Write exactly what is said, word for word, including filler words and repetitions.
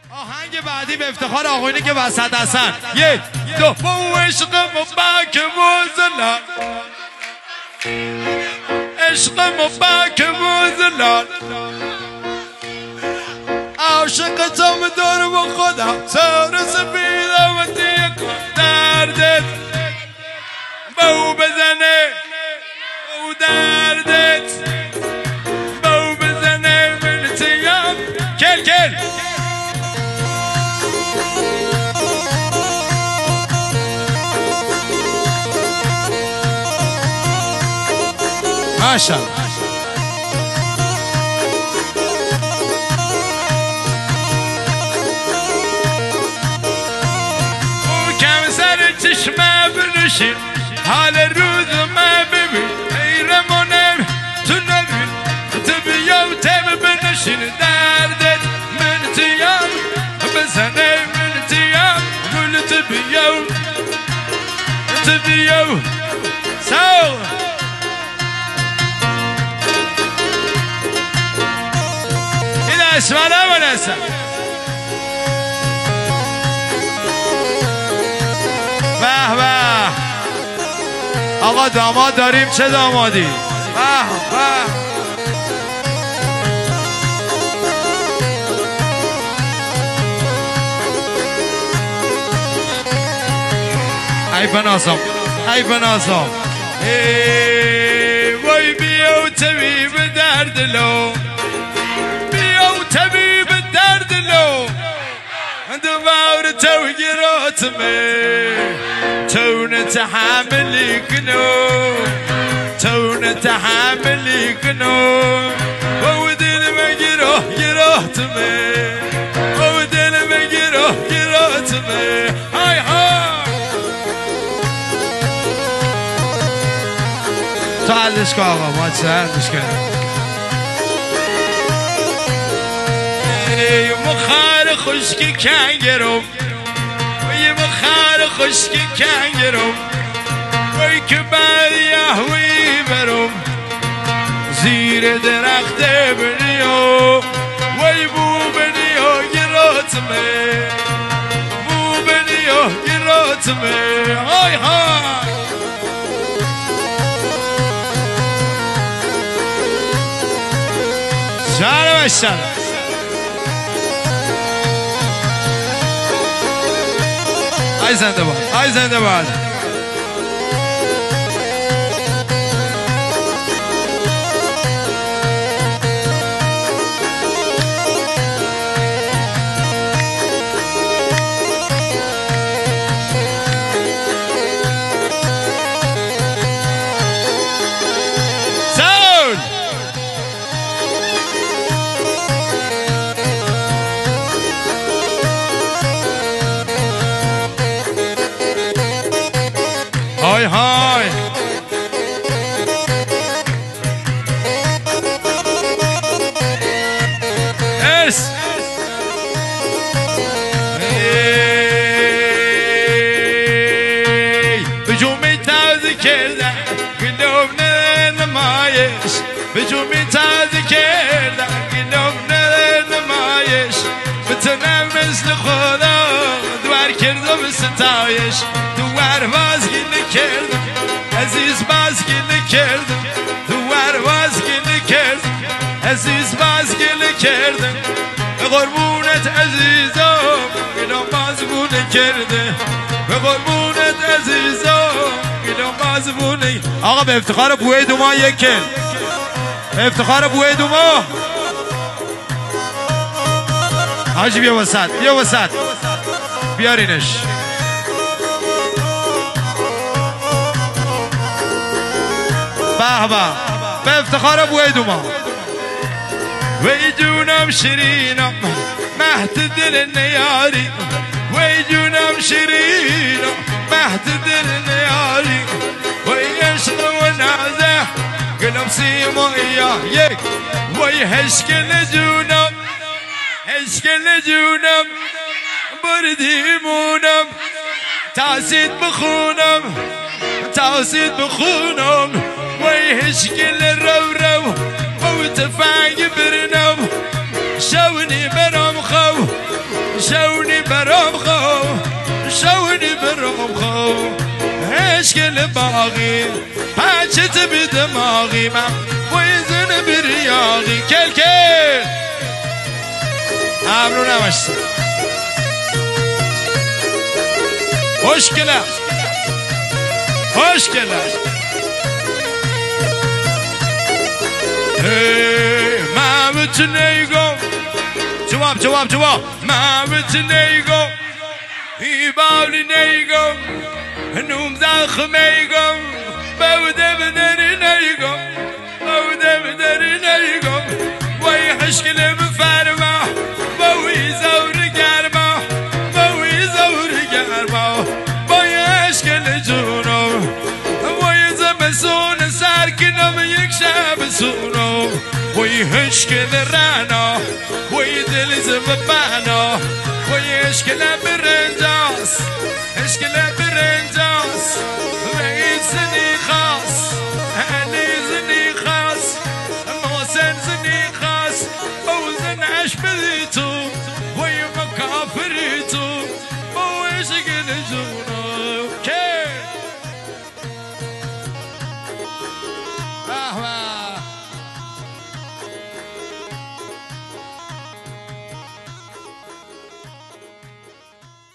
آهنگ بعدی به افتخار آقایونی که وسط هستن. یک دو با عشق مبک موزلان، عشق مبک موزلان، عاشق تام دار و خودم سر سفیدم و دیگه دردت بو بزنه او دردت بو بزنه من تیم کل کل ماشاءالله. او کم سر چشمه بنشین حال روز ما ببین ایرمونم تو نبین تو بیا و تم بنشین دردت من تیم بزنه من تیم گل تو بیا تو بیا ساو اسمالا مناسب به به آقا داماد داریم. چه دامادی؟ به به ای بنازم ای بنازم ای وای بیو طبیب درد لو طبيب الدرد لو دوار توقيراتمي تون تحاملي كنو تون تحاملي كنو وودي المقروه قراتمي وودي المقروه قراتمي هاي هاي تعالش كاغا ما تساعدش كده مخار خشکی کنگرم وی مخار خشکی کنگرم وی که بر یهوی برم زیر درخت بنیو وی بو بنیو گراتمه بو بنیو گراتمه های های سلام السلام ای زنده باد ای زنده باد ساون های های اس بجومی تازه کردن گلوم نمایش بجومی تازه کردن گلوم نمایش بتنم مثل خدا دوار کردم ستایش دوار بازگی کردم عزیز بازگی کردم دوار بازگی کردم عزیز بازگی کردم به قربونت عزیزم گلوم بازگونه کرده به قربونت عزیزم گلوم بازگونه. آقا به افتخار بوی دوما یک کل به افتخار بوی دوما حاجی بیا وسط بیا وسط بیارینش به به به افتخار بوی دوما وی جونم شیرینم مهد دل نیاری وی جونم شیرینم مهد دل نیاری وی عشق و نازه گلم سیمایی یک وی هشکل جونم هشکل جونم بردیمونم تاسید بخونم تاسید بخونم وی هشکل رو رو و تفنگ برنم شونی برام خو شونی برام خو شونی برام خو اشکل باقی پچت بی دماغی من ویزن بریاقی کل کل ممنون نماشتم خوشگله خوشگله ما بتنیگم جواب جواب جواب ما بتنیگم ای باولی نیگم نوم زخمیگم بوده بدری نیگم بوده بدری نیگم وای حشکل بفرما بوی زور گرما بوی زور گرما وای حشکل جونم وای زمسون سرکنم یک شب سونم وای حشکل رنا وای دل زبانا وای حشکل برنجاس حشکل برنجاس و این سنی خاص